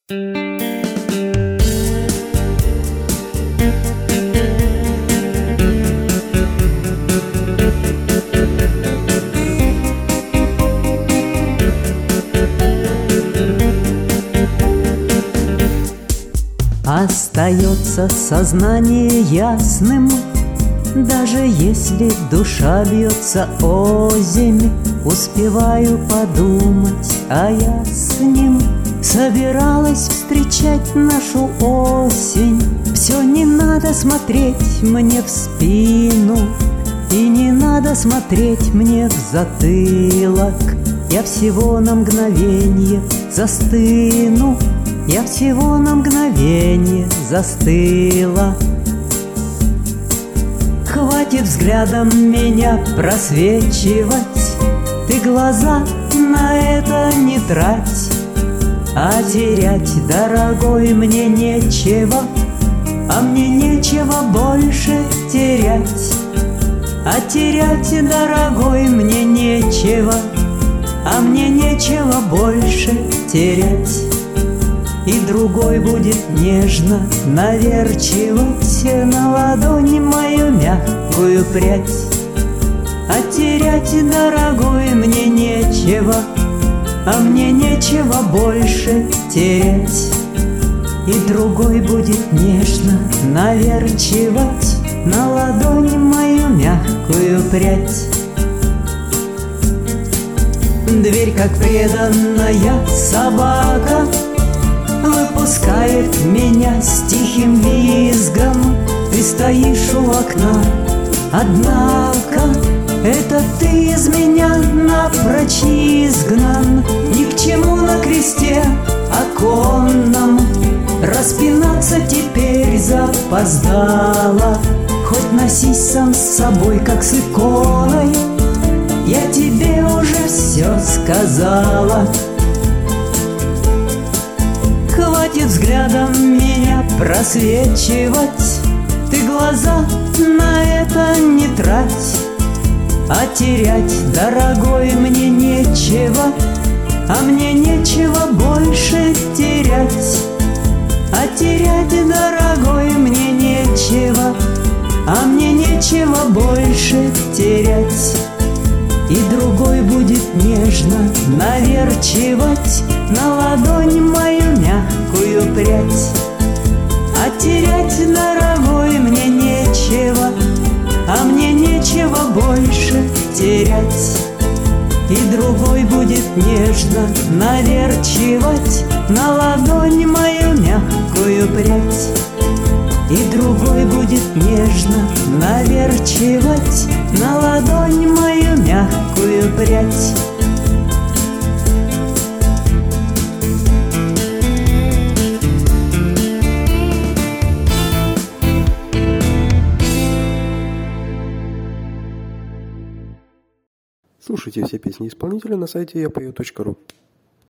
Остается сознание ясным, даже если душа бьется озимь. Успеваю подумать, а я с ним собиралась встречать нашу осень. Все не надо смотреть мне в спину, и не надо смотреть мне в затылок. Я всего на мгновенье застыну, я всего на мгновенье застыла. Хватит взглядом меня просвечивать, ты глаза на это не трать. А терять, дорогой, мне нечего, а мне нечего больше терять. А терять, дорогой, мне нечего, а мне нечего больше терять. И другой будет нежно наверчивать на ладони мою мягкую прядь. А терять, дорогой, мне нечего, а мне нечего больше терять. И другой будет нежно наверчивать на ладони мою мягкую прядь. Дверь, как преданная собака, выпускает меня с тихим визгом. Ты стоишь у окна, однако это ты из меня напрочь изгнан. Ни к чему на кресте оконном распинаться теперь запоздала. Хоть носись сам с собой, как с иконой, я тебе уже все сказала. Хватит взглядом меня просвечивать, ты глаза на это не трать. А терять, дорогой, мне нечего, а мне нечего больше терять. А терять, дорогой, мне нечего, а мне нечего больше терять. И другой будет нежно наверчивать на ладонь мою мягкую прядь. А терять, дорогой, мне нечего, а мне нечего больше терять. И другой будет нежно наверчивать на ладонь мою мягкую прядь. И другой будет нежно наверчивать на ладонь мою мягкую прядь. Слушайте все песни исполнителя на сайте yapою.ru.